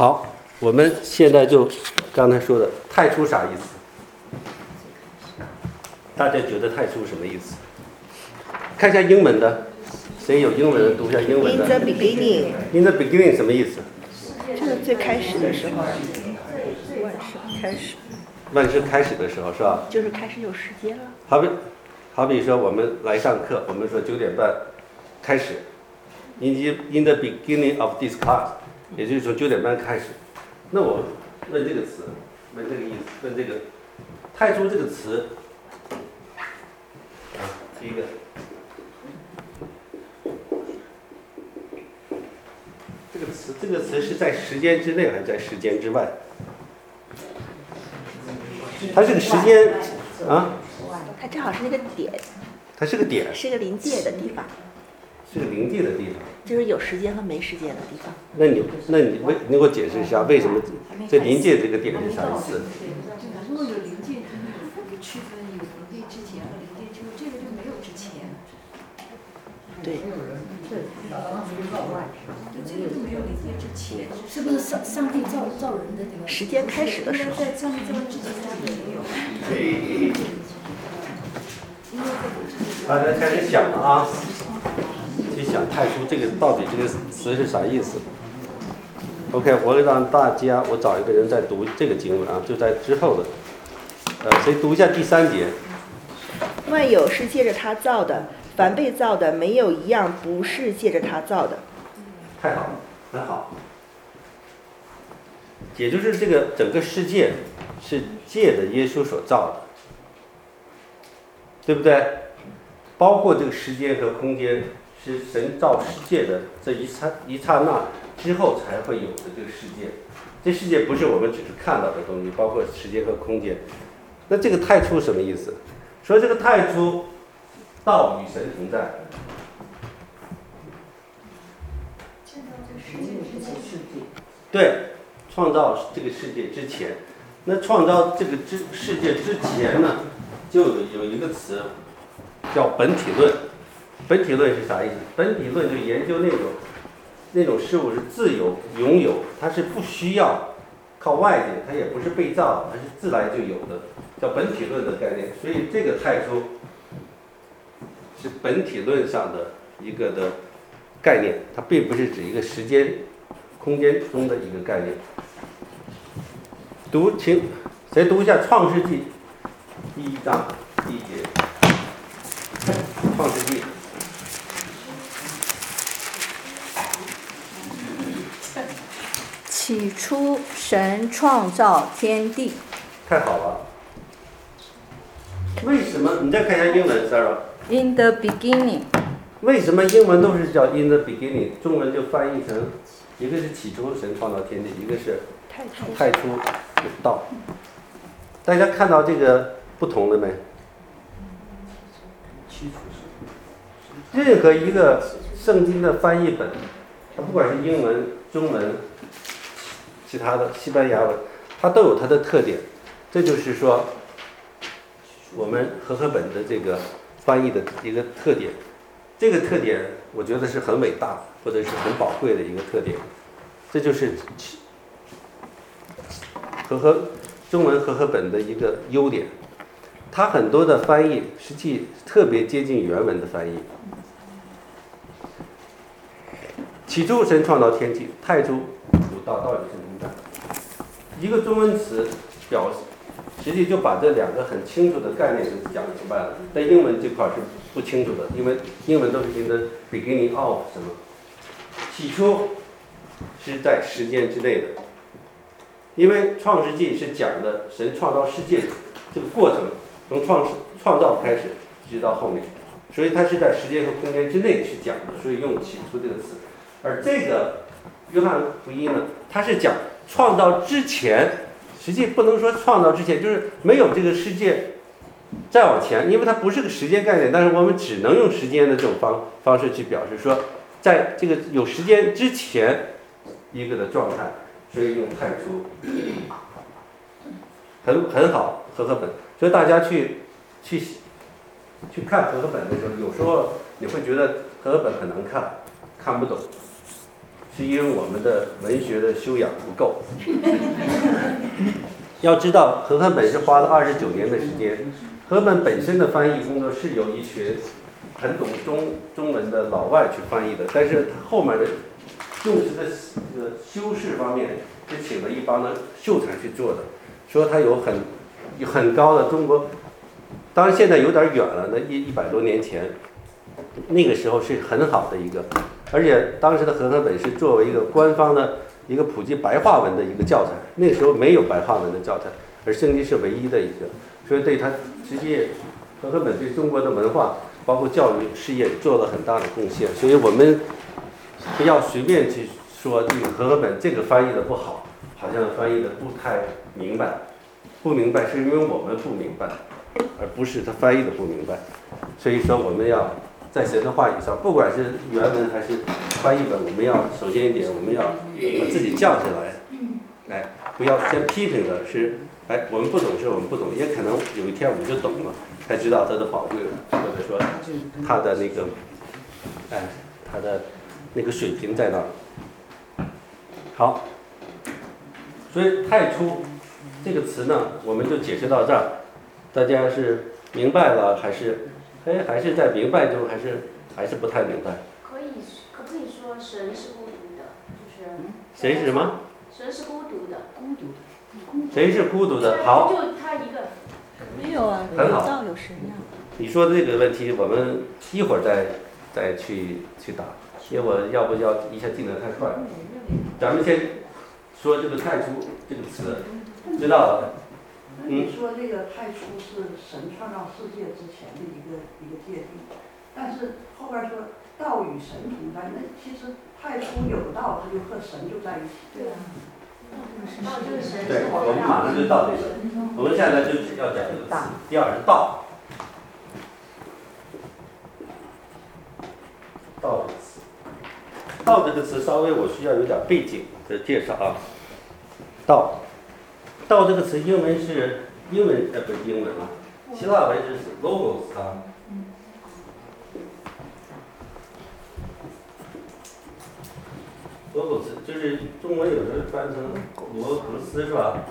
好，我们现在就刚才说的太初啥意思？大家觉得太初什么意思？看一下英文的，谁有英文的读一下英文的。 In the beginning. In the beginning 什么意思？ 就是最开始的时候，万事开始， 万事开始的时候是吧？ 就是开始有时间了。 好比说我们来上课，我们说9点半开始 in the beginning of this class， 也就是从9点半开始。那我问这个词，问这个意思，问这个太初这个词啊，第一个这个词是在时间之内还是在时间之外？它是个时间啊， 它正好是那个点， 它是个点， 是个临界的地方， 是个临界的地方， 就是有时间和没时间的地方。 那你给我解释一下，为什么这临界这个点是啥意思？ 如果有临界，区分有临界之前和临界之后，这个就没有之前。 对， 这个就没有临界之前，是不是上帝造人的那个时间开始的时候， 在上帝造人之前他没有。 大家开始想了啊，去想太初这个到底这个词是啥意思 ？OK， 我让大家，我找一个人在读这个经文啊，就在之后的，谁读一下第3节？ 万有是借着他造的，凡被造的没有一样不是借着他造的。 太好了，很好。也就是这个整个世界是借着耶稣所造的，对不对？包括这个时间和空间是神造世界的这一刹那之后才会有的这个世界。这世界不是我们只是看到的东西，包括时间和空间。那这个太初什么意思？说这个太初道与神同在。对，创造这个世界之前，那创造这个世界之前呢，就有一个词叫本体论。本体论是啥意思？本体论就研究那种事物是自由拥有，它是不需要靠外界，它也不是被造，它是自来就有的，叫本体论的概念。所以这个太初是本体论上的一个的概念，它并不是指一个时间空间中的一个概念。请谁读一下《创世纪》第1章第1节，《创世纪》。 起初，神创造天地。 太好了。为什么？你再看一下英文 ，Sarah。In the beginning。 为什么英文都是叫 in the beginning， 中文就翻译成一个是起初神创造天地，一个是太初有道。大家看到这个不同了没？任何一个圣经的翻译本，它不管是英文、中文、其他的西班牙文，它都有它的特点。这就是说，我们和合本的这个翻译的一个特点。这个特点我觉得是很伟大或者是很宝贵的一个特点。这就是中文和合本的一个优点。它很多的翻译实际特别接近原文的翻译。起初神创造天地，太初有道，道与神同在。一个中文词实际就把这两个很清楚的概念给讲明白了。在英文这块是不清楚的，因为英文都是 in the beginning of 什么，起初是在时间之内的。因为创世纪是讲的神创造世界这个过程，从创造开始直到后面，所以它是在时间和空间之内去讲的，所以用起初这个词。而这个约翰福音呢，它是讲创造之前，实际不能说创造之前，就是没有这个世界再往前，因为它不是个时间概念，但是我们只能用时间的这种方式去表示说，在这个有时间之前一个的状态，所以用太初，很好，和合本。所以大家去看和合本的时候，有时候你会觉得和合本很难看，看不懂。实是因为我们的文学的修养不够。要知道，和合本是花了29年的时间。和合本本身的翻译工作是有一群很懂中文的老外去翻译的，但是后面的用词的修饰方面是请了一帮的秀才去做的，说他有很高的中国，当然现在有点远了，那100多年前，那个时候是很好的一个，而且当时的和合本是作为一个官方的一个普及白话文的一个教材，那个时候没有白话文的教材，而圣经是唯一的一个，所以对他实际和合本对中国的文化包括教育事业做了很大的贡献，所以我们不要随便去说这个和合本这个翻译的不好，好像翻译的不太明白，不明白是因为我们不明白，而不是他翻译的不明白。所以说我们要在神的话语上，不管是原文还是翻译本，我们要首先一点，我们要把自己降下来，不要先批评的是，我们不懂是我们不懂，也可能有一天我们就懂了，才知道它的宝贵，或者说它的那个，它的那个水平在哪儿。好，所以太初这个词呢，我们就解释到这儿，大家是明白了还是还是在明白中，还是不太明白？ 可不可以说神是孤独的？就是谁是什么？ 神是孤独的， 谁是孤独的？好， 就他一个。 没有啊， 很好。 道有神呀。 你说的这个问题，我们一会儿再去答，因为我要不要一下进得太快。咱们先说这个太初这个词，知道了。 你说这个太初是神创造世界之前的一个界定，但是后边说道与神同在，那其实太初有道，它就和神就在一起。 对啊。就是神。 对，我们马上就到这个。我们现在就是要讲这个词。第二是道。道这个词，道这个词稍微我需要有点背景的介绍啊。道这个词英文不是英文啊，希腊文是 logos 啊。logos 就是中文有的翻成罗格斯是吧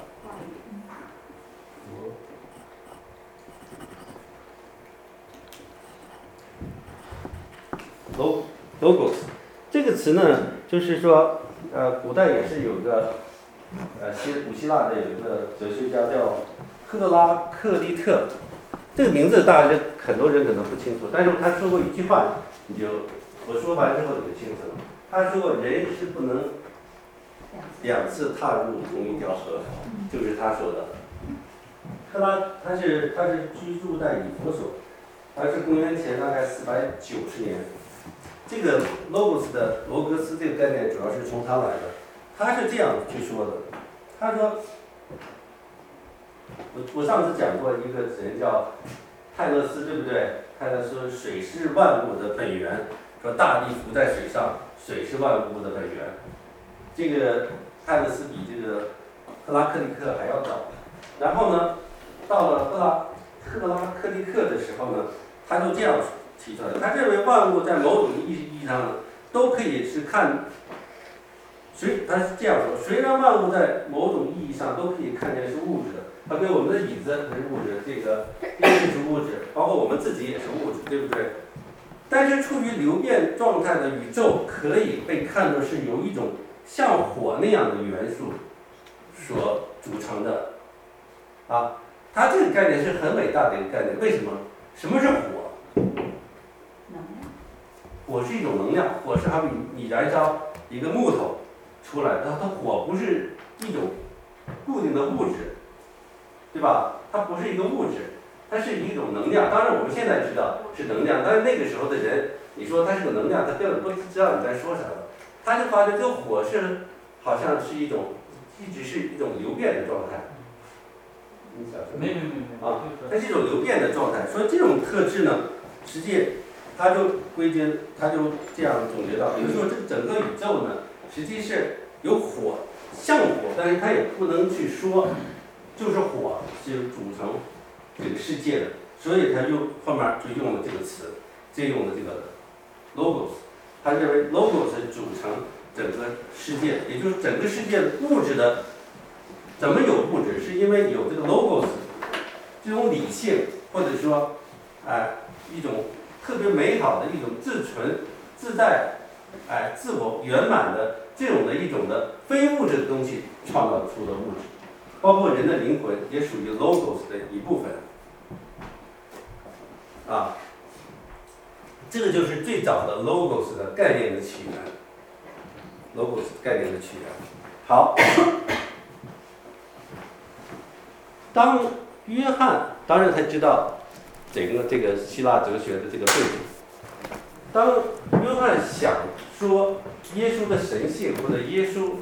？logos 这个词呢，就是说，古代也是有个，古希腊的有一个哲学家叫赫拉克利特，这个名字大家很多人可能不清楚，但是他说过一句话，我说完之后你就清楚了。他说人是不能2次踏入同一条河，就是他说的。他是居住在以弗所，他是公元前大概490年。这个 logos 的罗格斯这个概念主要是从他来的，他是这样去说的，他说，我上次讲过一个人叫泰勒斯，对不对？泰勒斯水是万物的本源，说大地浮在水上，水是万物的本源。这个泰勒斯比这个赫拉克利克还要早。然后呢，到了赫拉克利克的时候呢，他就这样提出来的，他认为万物在某种意义上都可以是他是这样说，虽然万物在某种意义上都可以看见是物质的，他跟我们的椅子是物质，这个电视是物质，包括我们自己也是物质，对不对？但是处于流变状态的宇宙可以被看作是由一种像火那样的元素所组成的，它这个概念是很伟大的一个概念。为什么？什么是火？火是一种能量，火是好比你燃烧一个木头出来，它火不是一种固定的物质，对吧？它不是一个物质，它是一种能量。当然我们现在知道是能量，但是那个时候的人，你说它是个能量，他根本不知道你在说啥了。他就发现这个火是好像是一直是一种流变的状态。 没它是一种流变的状态。所以这种特质呢，实际他就这样总结到，比如说这整个宇宙呢，实际是有火，像火，但是它也不能去说就是火是组成这个世界的，所以他后面就用了这个词，借用了这个 logos， 他认为 logos 组成整个世界，也就是整个世界物质的怎么有物质，是因为有这个 logos 这种理性，或者说一种特别美好的一种自存自在自我圆满的这种的一种的非物质的东西创造出的物质，包括人的灵魂也属于 logos 的一部分啊。这个就是最早的 logos 的概念的起源 ，logos 概念的起源。好，当约翰当然他知道整个这个希腊哲学的这个背景，当约翰想说耶稣的神性或者耶稣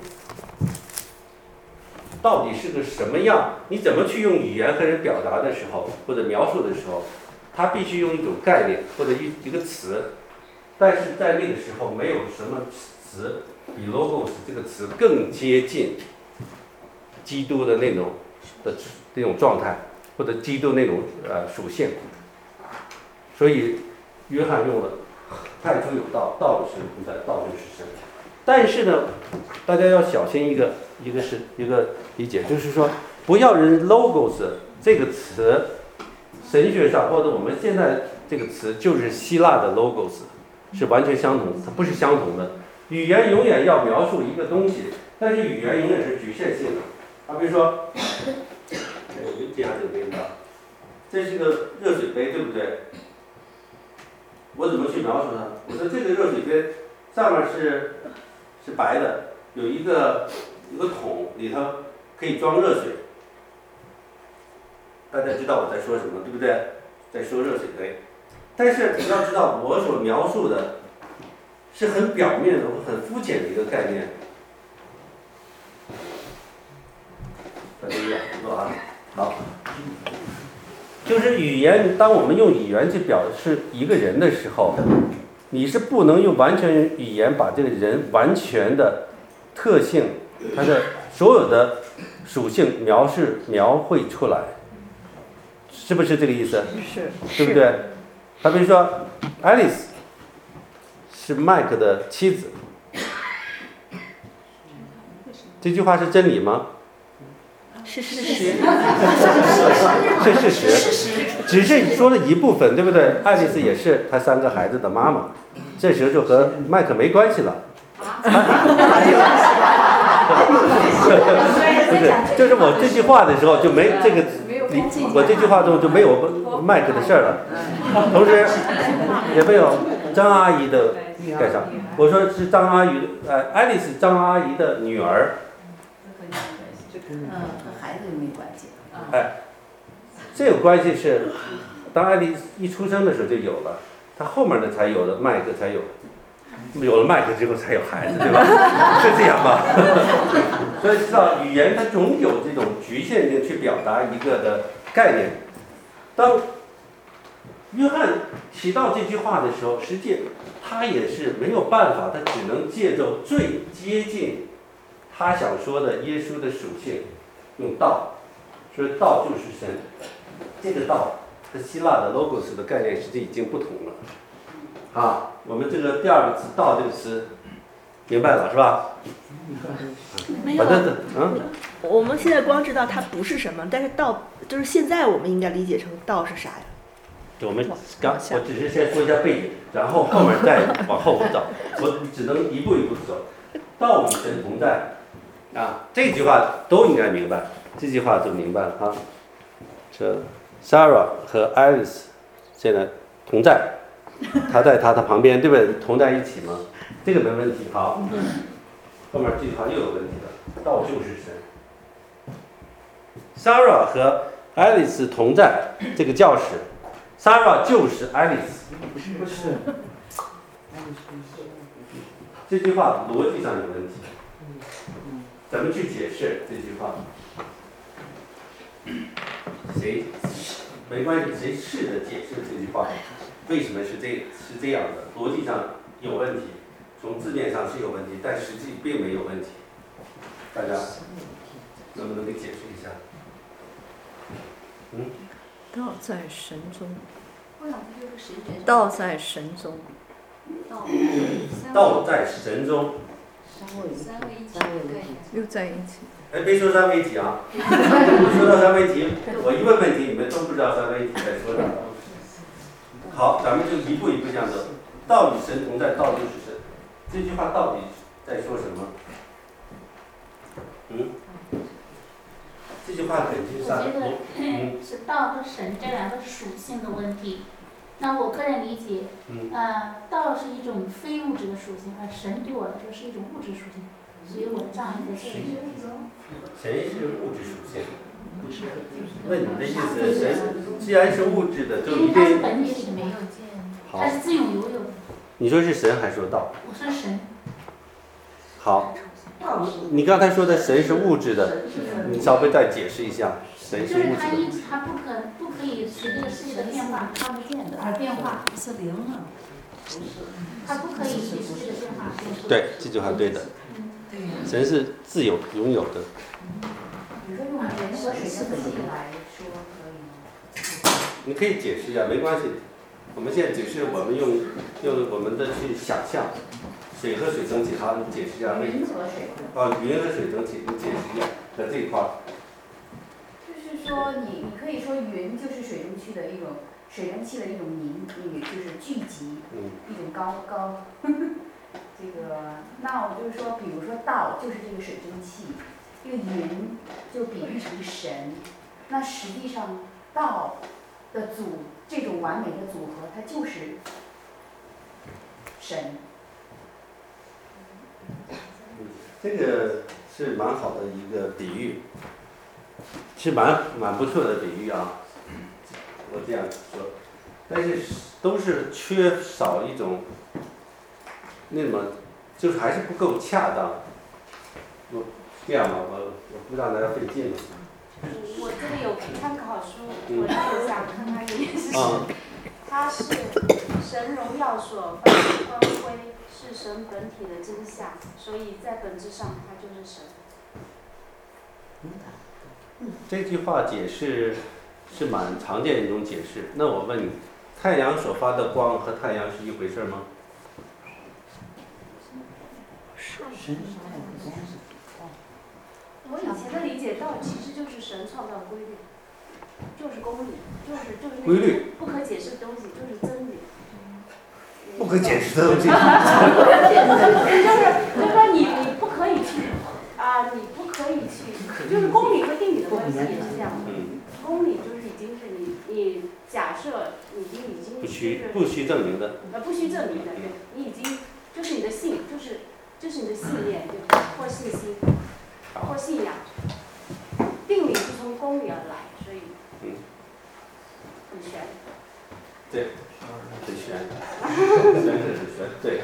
到底是个什么样，你怎么去用语言和人表达的时候，或者描述的时候，他必须用一种概念或者一个词，但是在那个时候没有什么词比 logos 这个词更接近基督的那种状态，或者基督那种属性，所以约翰用了太初有道，道是神同在，道就是神。但是呢，大家要小心一个理解，就是说不要人 logos 这个词神学上或者我们现在这个词就是希腊的 logos 是完全相同，它不是相同的。语言永远要描述一个东西，但是语言永远是局限性的。比如说，我就这样这个杯子，这是个热水杯，对不对？我怎么去描述它？我说这个热水杯上面是白的，有一个桶，里头可以装热水。大家知道我在说什么，对不对？在说热水杯。但是你要知道，我所描述的是很表面的、很肤浅的一个概念。大家一样做啊，好。就是语言，当我们用语言去表示一个人的时候，你是不能用完全语言把这个人完全的特性、他的所有的属性描绘出来，是不是这个意思？ 是， 对不对？他比如说，爱丽丝是麦克的妻子，这句话是真理吗？ 是事实， 是事实，只是说了一部分，对不对？爱丽丝也是他3个孩子的妈妈，这时候就和麦克没关系了。不是，就是我这句话的时候就没这个，我这句话中就没有麦克的事儿了，同时也没有张阿姨的干啥？我说是张阿姨，爱丽丝张阿姨的女儿。 和孩子没关系。 这个关系是当爱丽丝一出生的时候就有了，她后面的才有的麦克才有，有了麦克之后才有孩子，对吧？是这样吧？所以知道语言它总有这种局限性去表达一个的概念。当约翰提到这句话的时候，实际他也是没有办法，他只能借助最接近他想说的耶稣的属性，用道，所以道就是神。这个道和希腊的 logos 的概念实际已经不同了。好，我们这个第二个词“道”这个词明白了是吧？ 没有。 反正我们现在光知道它不是什么，但是道就是现在我们应该理解成道是啥呀？ 我只是先说一下背景，然后后面再往后找，我只能一步一步走。道与神同在啊，这句话都应该明白，这句话就明白了啊。这 Sarah 和 Alice 现在同在，他在他的旁边，对不对？同在一起吗？这个没问题。好，后面这句话又有问题了。道就是神。Sarah 和 Alice 同在这个教室。Sarah 就是 Alice， 不是， 这句话逻辑上有问题，怎么去解释这句话？谁没关系，谁试着解释这句话？为什么是这样的？逻辑上有问题，从字面上是有问题，但实际并没有问题。大家能不能给解释一下？ 道在神中， 我想这就是神学。 道在神中， 道在神中， 三位一体的概念。 又在一起。 哎，别说三位一体啊！说到三位一体，我一问问题，你们都不知道三位一体在说啥。好，咱们就一步一步这样走。道与神同在，道就是神。这句话到底在说什么？这句话本质上， 我觉得是道和神这两个属性的问题。那我个人理解，道是一种非物质的属性，而神对我来说是一种物质属性，所以我这样一个是神是物质属性。那你的意思，神既然是物质的，就一因为它是定本体是没有， 好它。是自永有有的。 你说是神还是说道？ 我说神， 好，你刚才说的神是物质的，你稍微再解释一下，神就是是物质的。 它一直它不可以随这个世界的变化看不见的而变化， 是灵啊， 它不可以随世界的变化变化。 对，这句话对的。 对呀。 神是自由拥有的。 比如说用人和水的本体来说可以吗？ 你可以解释一下，没关系。我们现在只是我们用我们的去想象，水和水蒸气，好，你解释一下为什么？ 云和水。 云和水蒸气，你解释一下，在这一块儿。 就是说你可以说云就是水蒸气的一种水蒸气的一种就是聚集，一种高这个，那我就是说，比如说道就是这个水蒸气，这个云就比喻成神，那实际上道的这种完美的组合，它就是神。 这个是蛮好的一个比喻，是蛮不错的比喻啊。我这样说，但是都是缺少一种那么，就是还是不够恰当。这样吧，我不让大家费劲了。 我这里有参考书，我看一下，看看这件事情。它是神荣耀所发的光辉，是神本体的真相，所以在本质上它就是神。 这句话解释是蛮常见的一种解释。那我问你，太阳所发的光和太阳是一回事吗？ 我以前的理解道其实就是神创造的规律，就是公理，就是规律， 不可解释的东西，就是真理。 不可解释的东西。 就是说你不可以去你不可以去，就是公理和定理的关系也是这样的。公理就是已经是你假设已经不需证明的。 不需证明的，对，你已经就是你的信，就是你的信念，或信心，或信仰。定理是从公理而来，所以很玄。 对，很玄，玄，对。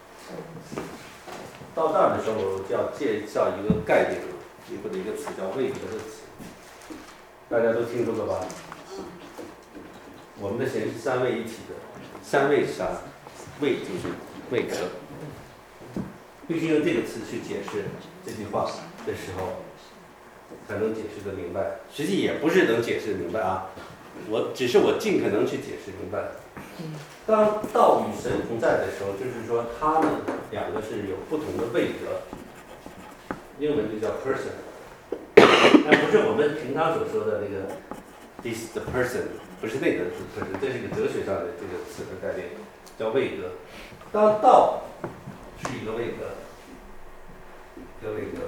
到这儿的时候就要介绍一个概念了，或者一个词叫位格的词，大家都听说过吧？我们的神是三位一体的，三位是啥？位就是位格，必须用这个词去解释这句话的时候，才能解释得明白。实际也不是能解释明白啊，只是我尽可能去解释明白。当道与神同在的时候，就是说他们两个是有不同的位格，英文就叫 person， 但不是我们平常所说的那个 this the person， 不是那个 person， 这是一个哲学上的这个词的概念，叫位格。当道是一个位格，一个位格，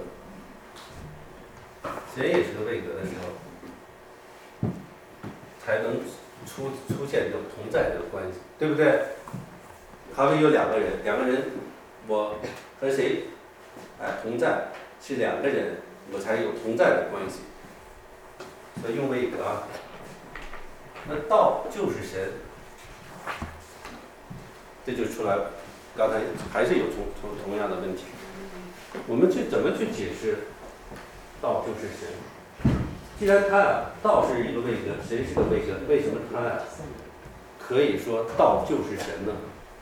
神也是个位格的时候，才能出现这种同在这个关系，对不对？好比有两个人，我和谁同在，是两个人，我才有同在的关系。所以用位格啊，那道就是神，这就出来，刚才还是有同样的问题。我们怎么去解释道就是神？既然他道是一个位格，神是个位格，为什么他可以说道就是神呢？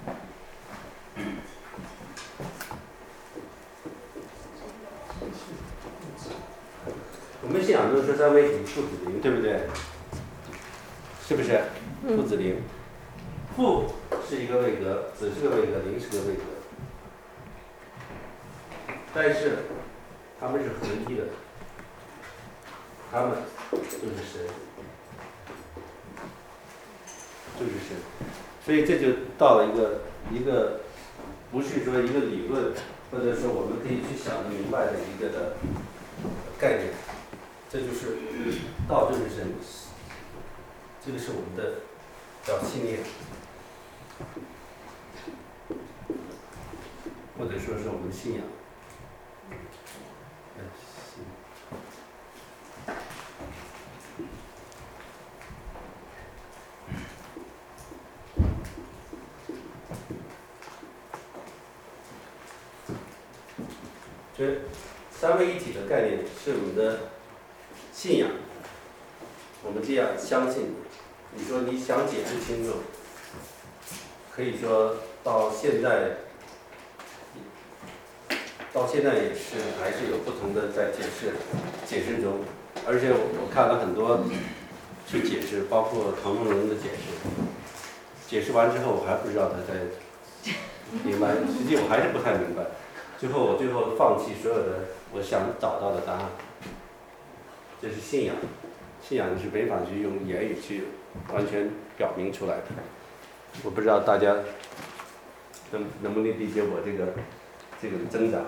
我们信仰中说三位一体父子灵，对不对？是不是？父子灵，父是一个位格，子是个位格，灵是个位格。 但是他们是合一的，他们就是神，就是神。所以这就到了一个不是说一个理论，或者说我们可以去想得明白的一个的概念。这就是道就是神，这个是我们的叫信念，或者说是我们的信仰。这三位一体的概念是我们的信仰，我们这样相信。你说你想解释清楚，可以说到现在也是还是有不同的在解释中，而且我看了很多去解释，包括唐梦龙的解释完之后，我还不知道他在明白，实际我还是不太明白。最后放弃所有的我想找到的答案。这是信仰，信仰是没法去用言语去完全表明出来的。我不知道大家能不能理解我这个挣扎。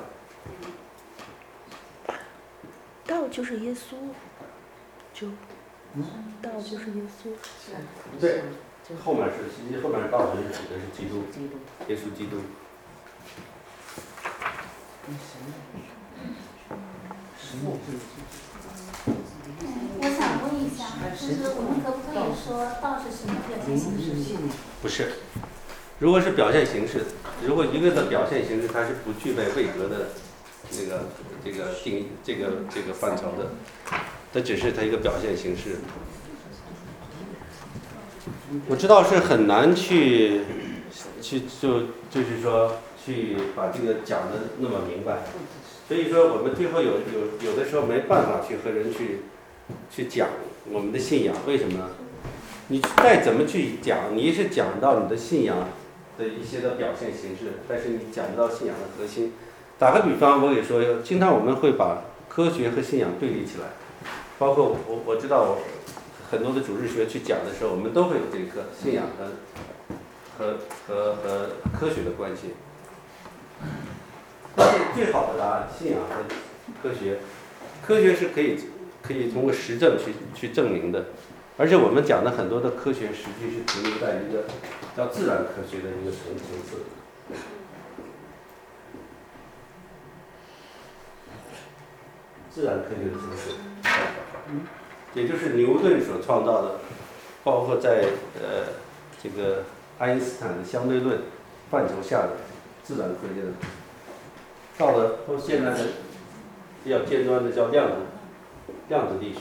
道就是耶稣，道就是耶稣。 对，后面是道是指的是基督，耶稣基督。 我想问一下，就是我们可不可以说道是什么表现形式？ 不是，如果是表现形式，如果一个的表现形式它是不具备位格的这个定义这个范畴的，它只是它一个表现形式。我知道是很难就是说去把这个讲得那么明白，所以说我们最后有的时候没办法去和人去讲我们的信仰，为什么呢？你再怎么去讲，你是讲到你的信仰的一些的表现形式，但是你讲不到信仰的核心。打个比方，我也说，经常我们会把科学和信仰对立起来，包括我知道很多的主日学去讲的时候，我们都会有这个信仰和科学的关系。但是最好的答案，信仰和科学是可以通过实证去证明的，而且我们讲的很多的科学实际是停留在一个叫自然科学的一个层次。自然科学的层次，也就是牛顿所创造的，包括在这个爱因斯坦的相对论范畴下的自然科学的，到了现在的比较尖端的叫量子力学。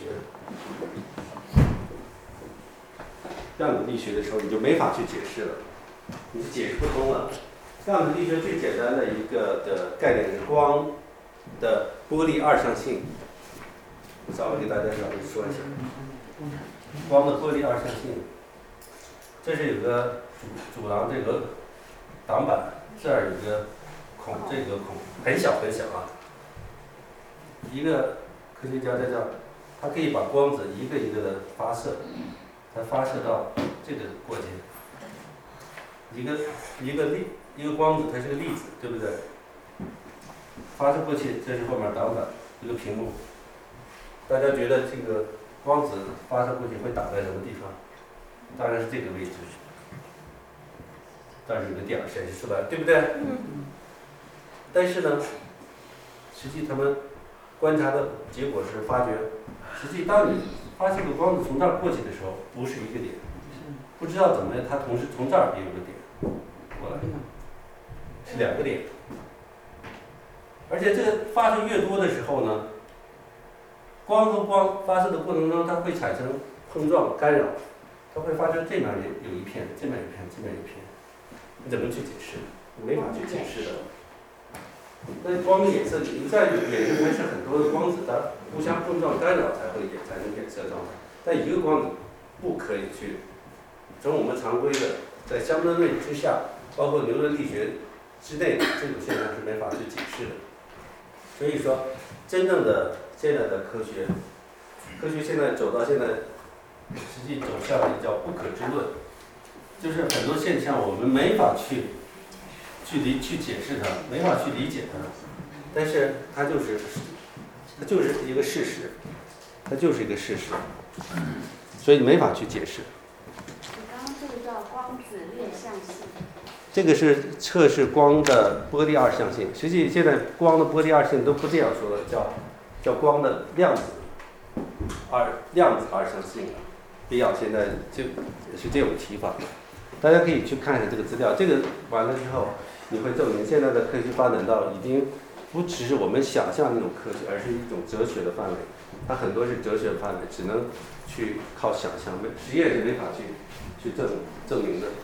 量子力学的时候，你就没法去解释了，你就解释不通了。量子力学最简单的一个的概念是光的波粒二象性，稍微给大家稍微说一下，光的波粒二象性，这是有个阻挡这个挡板，这儿有个孔，这个孔很小很小啊。一个科学家他可以把光子一个一个的发射，它发射到这个过节，一个光子它是个粒子，对不对？发射过去，这是后面挡板一个屏幕。大家觉得这个光子发射过去会打在什么地方？当然是这个位置。但是有个点显示出来，对不对？但是呢，实际他们观察的结果是发觉，实际当你发现个光子从这儿过去的时候，不是一个点，不知道怎么它同时从这儿也有个点过来，是两个点。而且这个发射越多的时候呢，光和光发射的过程中，它会产生碰撞干扰，它会发生这面有一片，这面有一片，这面有一片，你怎么去解释？你没法去解释的。那光的颜色，你在衍生还是很多的光子，它互相碰撞干扰才会产生衍色状态。但一个光子不可以去，从我们常规的在相对论之下，包括牛顿力学之内，这种现象是没法去解释的。 所以说，真正的现在的科学现在走到现在，实际走向的叫不可知论，就是很多现象我们没法去解释它，没法去理解它，但是它就是一个事实，它就是一个事实，所以没法去解释。 你刚刚这个叫光子略向性。 这个是测试光的波粒二象性，实际现在光的波粒二象性都不这样说的，叫光的量子二象性了。比较现在就是这种提法，大家可以去看一下这个资料。这个完了之后，你会证明现在的科学发展到已经不只是我们想象那种科学，而是一种哲学的范围。它很多是哲学范围，只能去靠想象，实验是没法去证明的。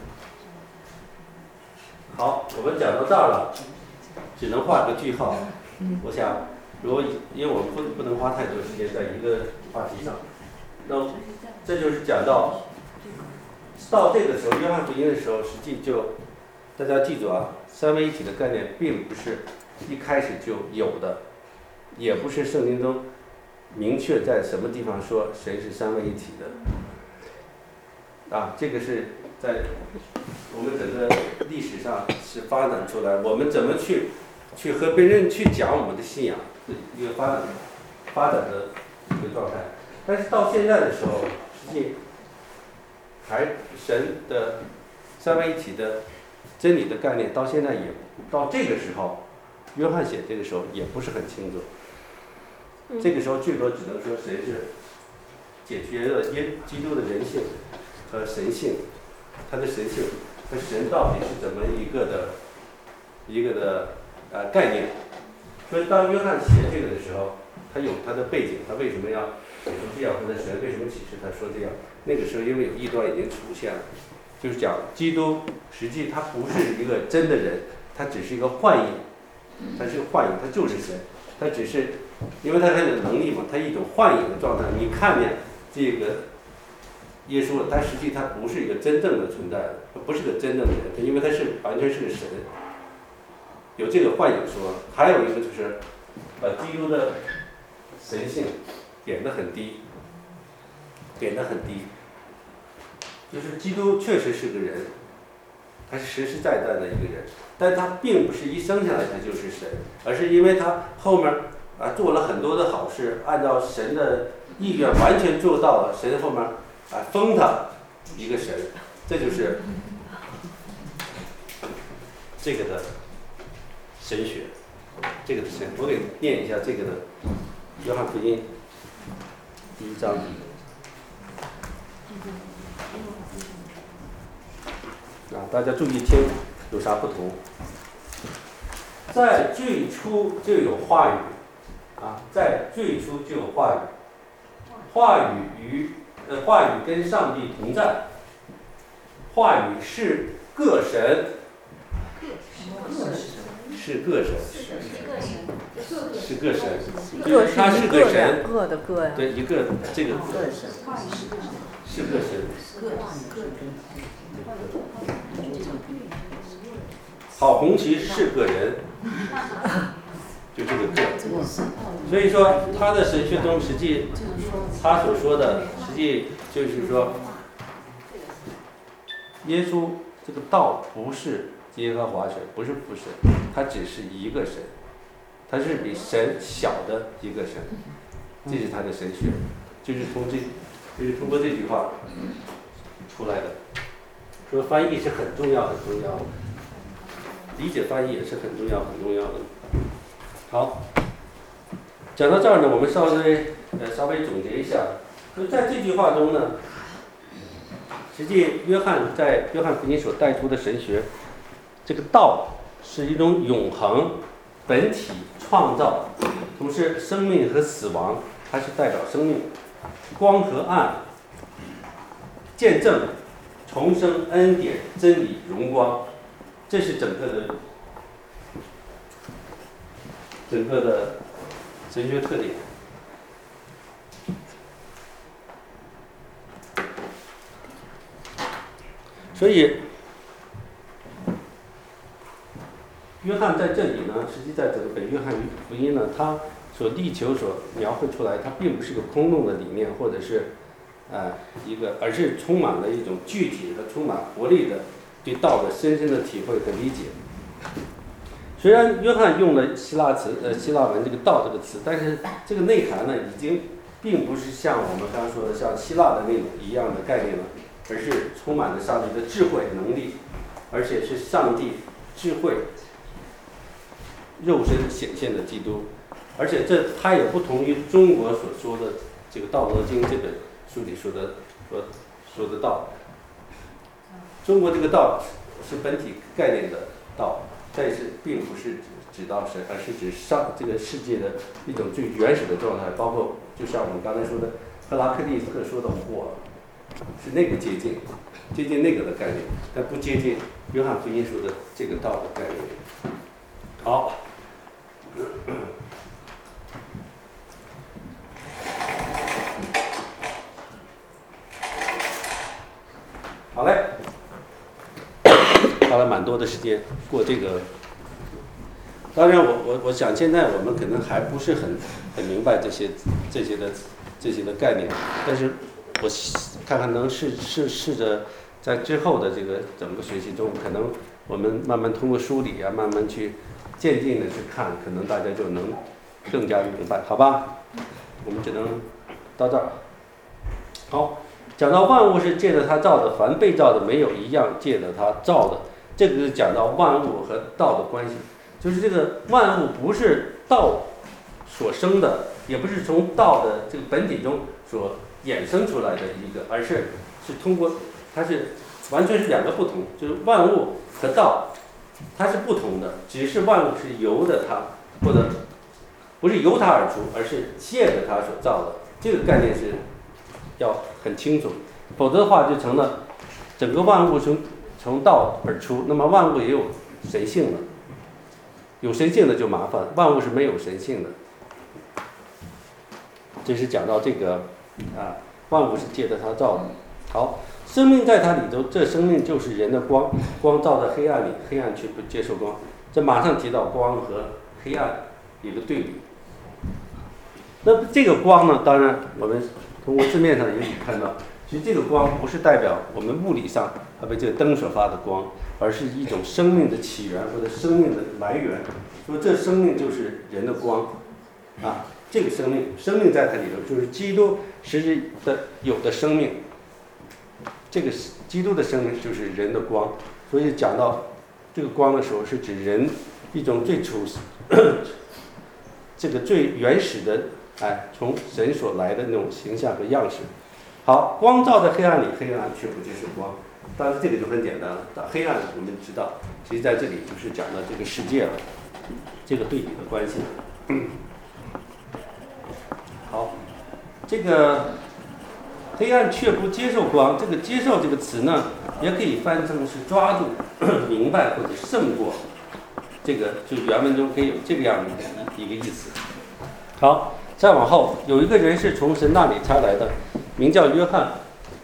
好，我们讲到这儿了，只能画个句号。我想，如果因为我们不能花太多时间在一个话题上，那这就是讲到这个时候，约翰福音的时候，实际就大家记住啊，三位一体的概念并不是一开始就有的，也不是圣经中明确在什么地方说谁是三位一体的啊，这个是在我们整个历史上是发展出来，我们怎么去和别人去讲我们的信仰的一个发展的一个状态。但是到现在的时候，实际还神的三位一体的真理的概念，到现在也到这个时候，约翰写这个时候也不是很清楚。这个时候最多只能说谁是解决了基督的人性和神性，他的神性和神到底是怎么一个的概念。所以当约翰写这个的时候，他有他的背景，他为什么要写出这样，或者神为什么启示他说这样？那个时候因为有异端已经出现了，就是讲基督实际他不是一个真的人，他只是一个幻影，他是个幻影，他就是神，他只是因为他很有能力嘛，他一种幻影的状态，你看见这个耶稣，他实际他不是一个真正的存在的，不是个真正的人，因为他是完全是个神，有这个幻影说。还有一个就是把基督的神性点得很低，就是基督确实是个人，他是实实在在的一个人，但他并不是一生下来他就是神，而是因为他后面做了很多的好事，按照神的意愿完全做到了，神后面封他一个神，这就是这个的神学，这个的神。我给念一下这个的约翰福音第1章。大家注意听，有啥不同？在最初就有话语，在最初就有话语，话语跟上帝同在，话语是个神，是个神，就是他是个神， 个的个呀， 对，一个这个是个神。好红旗是个人，就这个个。所以说他的神学中，实际他所说的，实际就是说，耶稣这个道不是耶和华神，不是父神，他只是一个神，他是比神小的一个神，这是他的神学，就是通过这句话出来的。说翻译是很重要的，理解翻译也是很重要的。好，讲到这儿呢，我们稍微总结一下，就在这句话中呢，实际约翰在约翰福音所带出的神学，这个道是一种永恒、本体、创造，同时生命和死亡，它是代表生命，光和暗，见证、重生、恩典、真理、荣光，这是整个的神学特点。所以约约翰在这里呢，实际在这个本约翰福音呢，他所力求所描绘出来，它并不是个空洞的理念，或者是而是充满了一种具体和充满活力的对道的深深的体会和理解。虽然约翰用了希腊文这个道这个词，但是这个内涵呢，已经并不是像我们刚刚说的像希腊的那种一样的概念了，而是充满了上帝的智慧能力，而且是上帝智慧肉身显现的基督。而且它也不同于中国所说的这个《道德经》这本书里说的道。中国这个道是本体概念的道，但是并不是指到神，而是指这个世界的一种最原始的状态，包括就像我们刚才说的赫拉克利特说的火，是那个接近那个的概念，但不接近约翰福音说的这个道的概念。好。好嘞，花了蛮多的时间过这个。当然我想现在我们可能还不是很明白这些的概念，但是我看看能试着在之后的这个整个学习中，可能我们慢慢通过梳理啊，慢慢去渐进的去看，可能大家就能更加明白，好吧？我们只能到这儿。好。讲到万物是借着他造的，凡被造的没有一样借着他造的，这个是讲到万物和道的关系，就是这个万物不是道所生的，也不是从道的这个本体中所衍生出来的一个，而是通过它是完全是两个不同，就是万物和道它是不同的，只是万物是由着它，或者不是由它而出，而是借着它所造的，这个概念是要很清楚，否则的话就成了整个万物从道而出，那么万物也有神性了，有神性的就麻烦，万物是没有神性的。这是讲到这个万物是借着它造的。好，生命在它里头，这生命就是人的光，光照在黑暗里，黑暗却不接受光。这马上提到光和黑暗有个对比。那这个光呢，当然我们通过字面上也可以看到，其实这个光不是代表我们物理上被这个灯所发的光，而是一种生命的起源或者生命的来源。说这生命就是人的光这个生命在它里头，就是基督实际的有的生命，这个基督的生命就是人的光。所以讲到这个光的时候，是指人一种这个最原始的从神所来的那种形象和样式。好，光照在黑暗里，黑暗却不接受光。当然这个就很简单了，黑暗我们知道，其实在这里就是讲到这个世界了，这个对比的关系。好，这个黑暗却不接受光，这个接受这个词呢，也可以翻成是抓住、明白或者胜过。这个就原文中可以有这个样的一个意思。好，再往后有一个人是从神那里差来的，名叫约翰。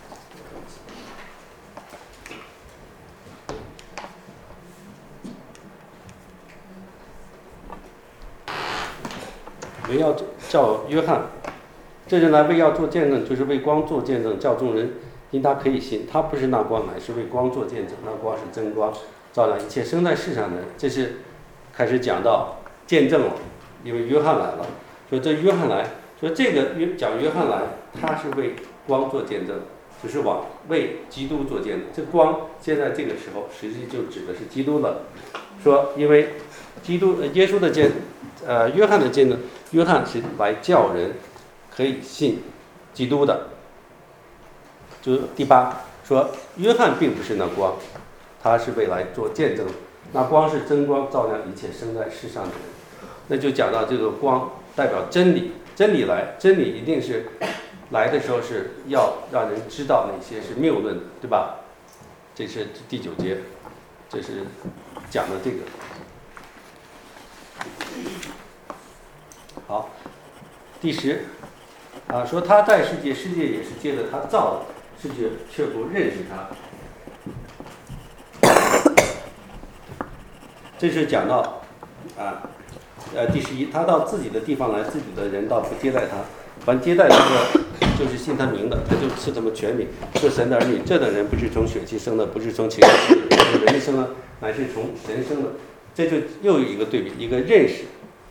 为要叫约翰，这人来为要做见证，就是为光做见证，叫众人因他可以信。他不是那光，乃是为光做见证，那光是真光，照亮一切生在世上的人。这是开始讲到见证了，因为约翰来了，说这约翰来，说这个讲约翰来，他是为光做见证，就是为基督做见证。这光现在这个时候实际就指的是基督了。说因为耶稣的约翰的见证，约翰是来叫人可以信基督的。就第8说，约翰并不是那光，他是为来做见证，那光是真光，照亮一切生在世上的人。那就讲到这个光代表真理，真理一定是来的时候是要让人知道哪些是谬论的，对吧？这是第9节，这是讲的这个。好，第10说他在世界，世界也是借着他造的，世界却不认识他。 这是讲到第11，他到自己的地方来，自己的人倒不接待他，凡接待他的，就是信他名的，他就赐他们权柄，做神的儿女。这等人不是从血气生的，不是从情欲生的，不是人生的，乃是从神生的。这就又有一个对比，一个认识，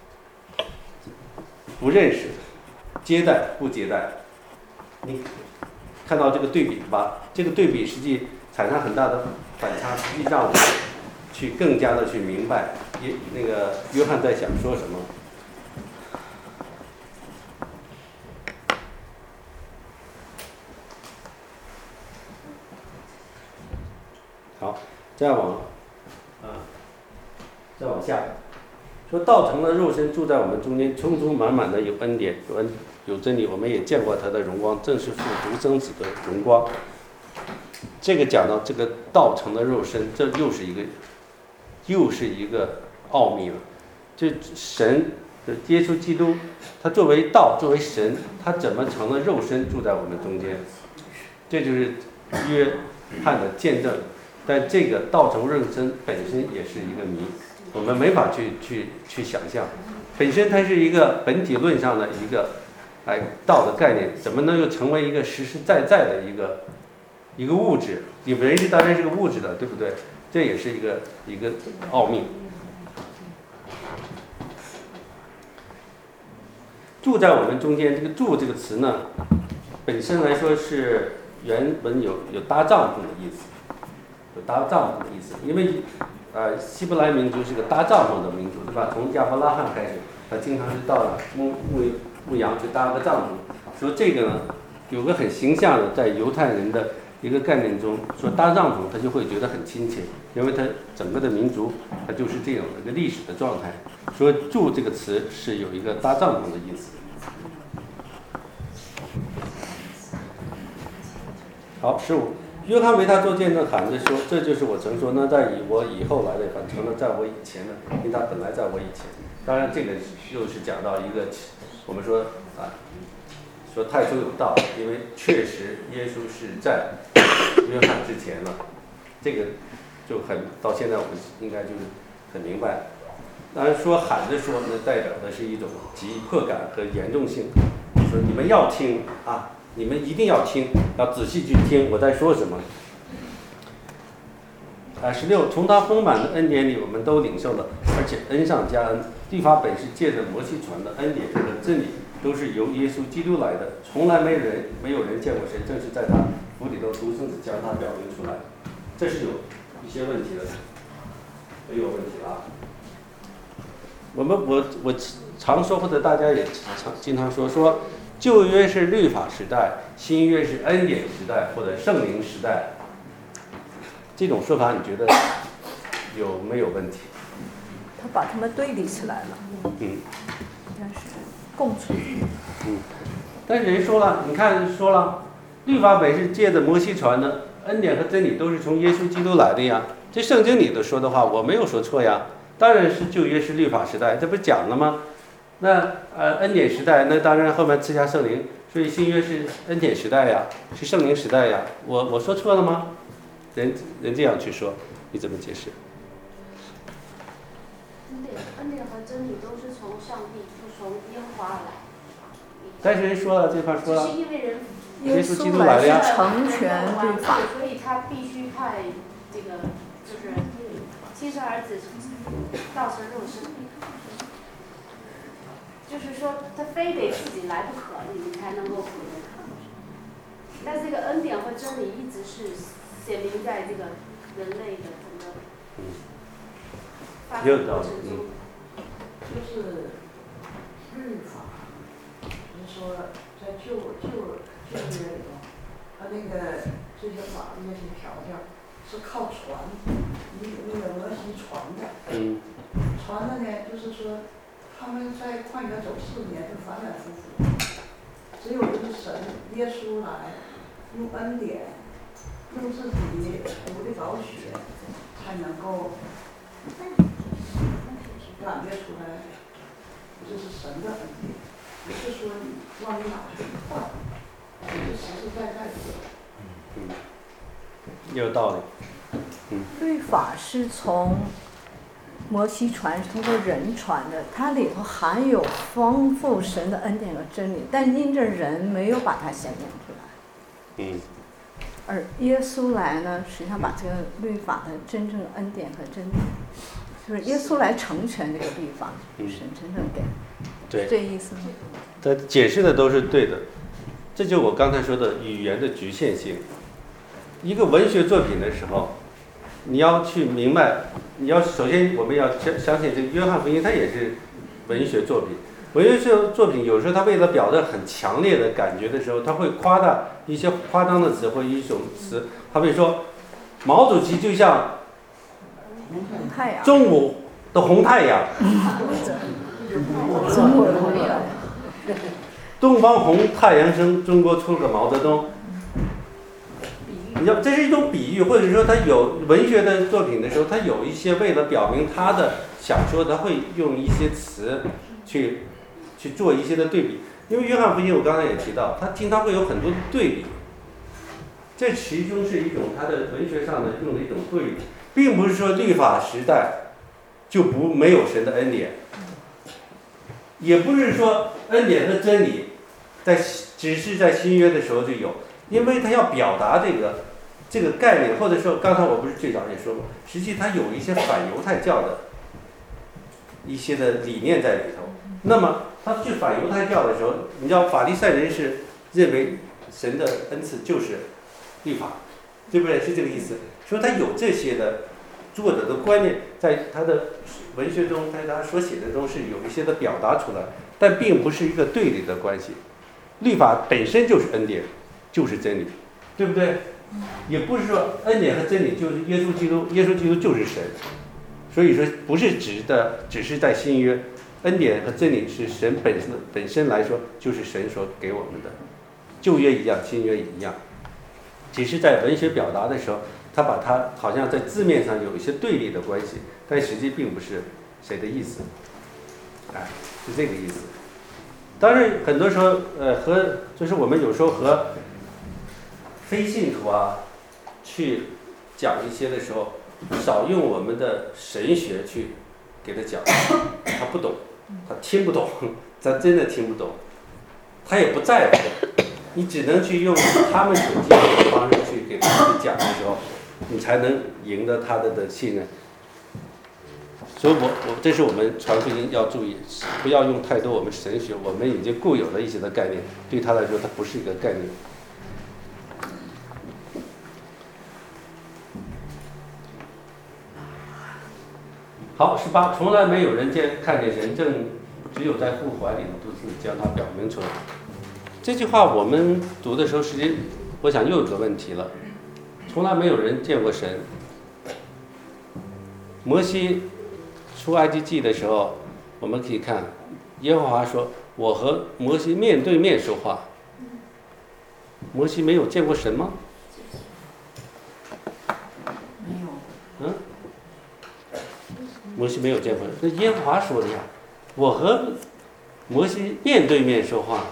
不认识，接待不接待。你看到这个对比吧？这个对比实际产生很大的反差，实际让我们去更加的去明白那个约翰在想说什么。好，再往下，说道成了肉身，住在我们中间，充充满满的有恩典，有真理。我们也见过他的荣光，正是父独生子的荣光。这个讲到这个道成了肉身，这又是一个奥秘了。这神的耶稣基督，他作为道，作为神，他怎么成了肉身住在我们中间？这就是约翰的见证。但这个道成肉身本身也是一个谜，我们没法去想象。本身它是一个本体论上的一个道的概念，怎么能够成为一个实实在在的一个物质？你们人是当然是个物质的，对不对？这也是一个奥秘。住在我们中间，这个住这个词呢，本身来说是原文有搭帐篷的意思。有搭帐篷的意思，因为希伯来民族是个搭帐篷的民族，对吧？从亚伯拉罕开始，他经常是到了牧羊去搭个帐篷。说这个呢，有个很形象的，在犹太人的一个概念中，说搭帐篷他就会觉得很亲切，因为他整个的民族它就是这种一个历史的状态。说住这个词是有一个搭帐篷的意思。好，15。约翰为他做见证，喊着说：“这就是我曾说，那在我以后来的，反成了在我以前的，因为他本来在我以前。”当然，这个又是讲到一个，我们说说太初有道，因为确实耶稣是在约翰之前了。这个就到现在我们应该就是很明白。当然说喊着说，那代表的是一种急迫感和严重性，说你们要听啊。你们一定要听，要仔细去听我在说什么。16，从他丰满的恩典里，我们都领受了，而且恩上加恩。律法本是借着摩西传的，恩典和真理都是由耶稣基督来的。从来没有人见过神，正是在他府里头独生子将他表明出来。这是有一些问题的，没有问题了。我常说，或者大家也经常说。旧约是律法时代，新约是恩典时代或者圣灵时代。这种说法你觉得有没有问题？ 他把他们对立起来了。但是共存。 但是人说了，你看说了，律法本是借着摩西传的，恩典和真理都是从耶稣基督来的呀。这圣经里头说的话，我没有说错呀。当然是旧约是律法时代，这不是讲了吗？那恩典时代，那当然后面赐下圣灵，所以新约是恩典时代呀，是圣灵时代呀。我说错了吗？人这样去说，你怎么解释？ 恩典和真理都是从上帝，就从耶和华而来。 但是人说了，这块说了， 只是因为人耶稣基督来了呀， 成全律法， 所以他必须派这个就是亲生儿子道成肉身。就是说，他非得自己来不可，你才能够否认他。但是这个恩典和真理一直是显明在这个人类的整个发展过程中。 就是律法，就是说在旧约里头，他那个这些法律那些条件是靠传，那个摩西传的。传的呢，就是说。他们在旷野走4年，就反反复复。只有这个神耶稣来，用恩典，用自己流的宝血，才能够感觉出来，这是神的恩典，不是说你往你哪去换，是实实在在的。 有道理。 律法是从摩西传是通过人传的，它里头含有丰富神的恩典和真理，但因着人没有把它显现出来。而耶稣来呢，实际上把这个律法的真正的恩典和真理，就是耶稣来成全这个律法，神真正给。 对， 这意思吗？ 他解释的都是对的，这就是我刚才说的语言的局限性。一个文学作品的时候，你要去明白，首先我们要相信这个约翰福音它也是文学作品。文学作品有时候它为了表达很强烈的感觉的时候，它会夸大一些夸张的词或一种词，他会说毛主席就像中午的红太阳，东方红，太阳升，中国出个毛泽东。你要这是一种比喻，或者说他有文学的作品的时候，他有一些为了表明他的想说，他会用一些词去做一些的对比。因为约翰福音我刚才也提到，他经常会有很多对比，这其中是一种他的文学上的用的一种对比，并不是说律法时代就没有神的恩典，也不是说恩典和真理只是在新约的时候就有，因为他要表达这个概念，或者说刚才我不是最早也说过，实际他有一些反犹太教的一些的理念在里头。那么他去反犹太教的时候，你知道法利赛人是认为神的恩赐就是律法，对不对？是这个意思。说他有这些的作者的观念，在他的文学中，在他所写的中是有一些的表达出来，但并不是一个对立的关系。律法本身就是恩典，就是真理，对不对？也不是说恩典和真理就是耶稣基督，耶稣基督就是神。所以说不是只是在新约，恩典和真理是神本身来说就是神所给我们的，旧约一样，新约也一样，只是在文学表达的时候，他把它好像在字面上有一些对立的关系，但实际并不是谁的意思，是这个意思。当然很多时候就是我们有时候和非信徒去讲一些的时候，少用我们的神学去给他讲，他不懂，他听不懂，他真的听不懂，他也不在乎，你只能去用他们所接受的方式去给他讲的时候，你才能赢得他的信任。所以这是我们传福音要注意，不要用太多我们神学我们已经固有的一些的概念，对他来说它不是一个概念。好，18，从来没有人看见神，正只有在父怀里独自将它表明出来。这句话我们读的时候，实际我想又有个问题了，从来没有人见过神。摩西出埃及记的时候，我们可以看耶和华说：“我和摩西面对面说话。”摩西没有见过神吗？ 没有。 摩西没有见过，那耶和华说的呀，我和摩西面对面说话，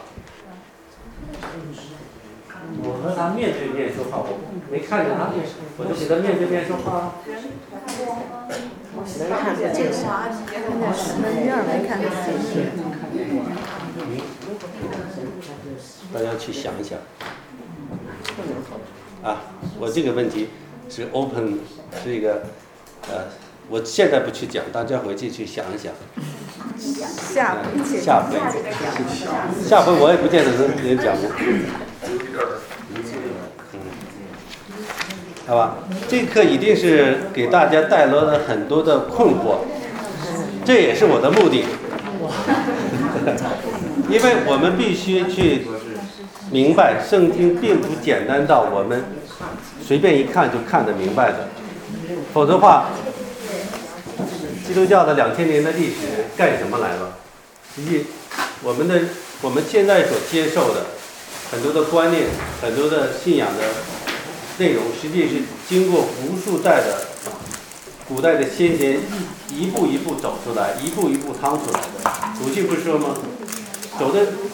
我和他面对面说话，我没看见他，我就给他面对面说话。 没看见这个， 看见神的面没看见神。 大家去想一想。我这个问题是 open， 是一个我现在不去讲，大家回去去想一想。下回我也不见得能讲的。好吧，这课一定是给大家带来了很多的困惑，这也是我的目的。因为我们必须去明白，圣经并不简单到我们随便一看就看得明白的，否则的话，基督教的2000年的历史干什么来了？实际我们现在所接受的很多的观念，很多的信仰的内容，实际是经过无数代的古代的先贤一步一步走出来，一步一步趟出来的。鲁迅不是说吗？走的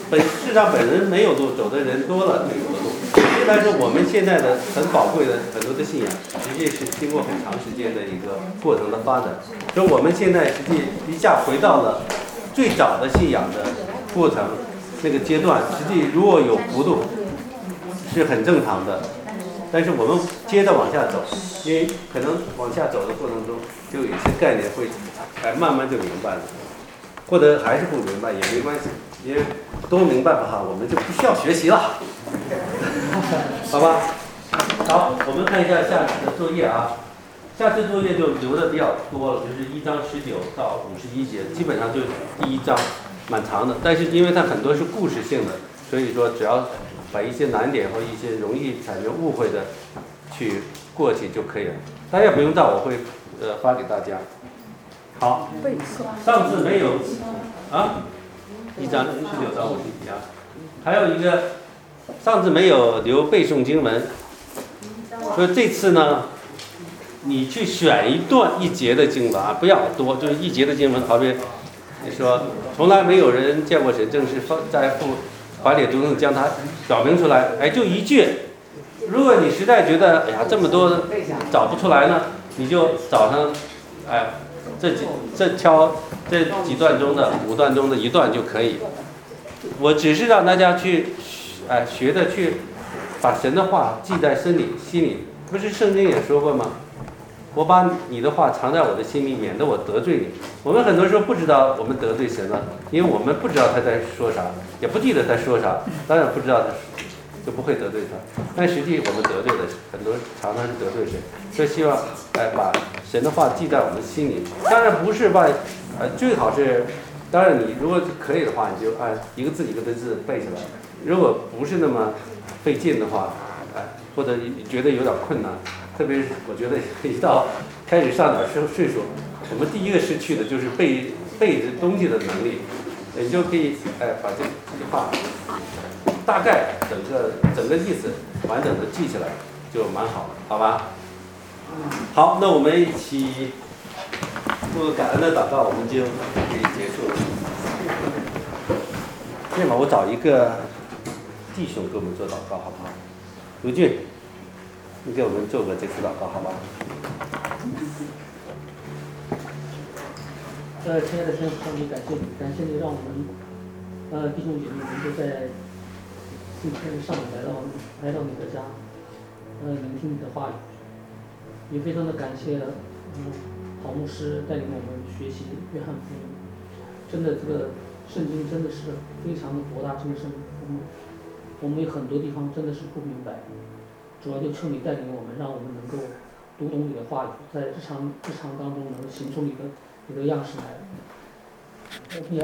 市场本身没有路，走的人多了就有了路。但是我们现在的很宝贵的很多的信仰，实际是经过很长时间的一个过程的发展。所以我们现在实际一下回到了最早的信仰的过程那个阶段，实际如果有幅度是很正常的。但是我们接着往下走，因为可能往下走的过程中，就有一些概念会慢慢就明白了，或者还是不明白也没关系，因为都明白吧，我们就不需要学习了，好吧？好，我们看一下下次的作业啊。下次作业就留的比较多了，就是1章19到51节，基本上就第1章，蛮长的。但是因为它很多是故事性的，所以说只要把一些难点或一些容易产生误会的去过去就可以了。大家不用照，我会发给大家。好，上次没有啊，1章19到51啊，还有一个上次没有留背诵经文，所以这次呢，你去选一节的经文啊，不要多，就是1节的经文，好比你说从来没有人见过神，正是在法理中将它表明出来，哎，就1句。如果你实在觉得哎呀这么多找不出来呢，你就找上哎挑这几段中的5段中的1段就可以。我只是让大家去学着去把神的话记在心里，不是圣经也说过吗？我把你的话藏在我的心里，免得我得罪你。我们很多时候不知道我们得罪神了，因为我们不知道他在说啥，也不记得他说啥，当然不知道他就不会得罪他。但实际我们得罪的很多常常是得罪神，所以希望把神的话记在我们心里。当然不是把最好是，当然你如果可以的话，你就按一个字一个字背下来。如果不是那么费劲的话，或者你觉得有点困难。特别是我觉得一到开始上点岁数，我们第一个失去的就是背这东西的能力，你就可以把这句话大概整个意思完整的记下来，就蛮好的，好吧？好，那我们一起做感恩的祷告，我们就可以结束了。这样吧，我找一个弟兄给我们做祷告，好不好？卢俊。你给我们做个这次祷告，好吧？ 亲爱的天父上帝，感谢你让我们弟兄姐妹能够在今天上午来到你的家，聆听你的话语，也非常的感谢郝牧师带领我们学习约翰福音。真的，这个圣经真的是非常的博大精深，我们有很多地方真的是不明白。主要就求你带领我们，让我们能够读懂你的话语，在日常当中能行出你的样式来。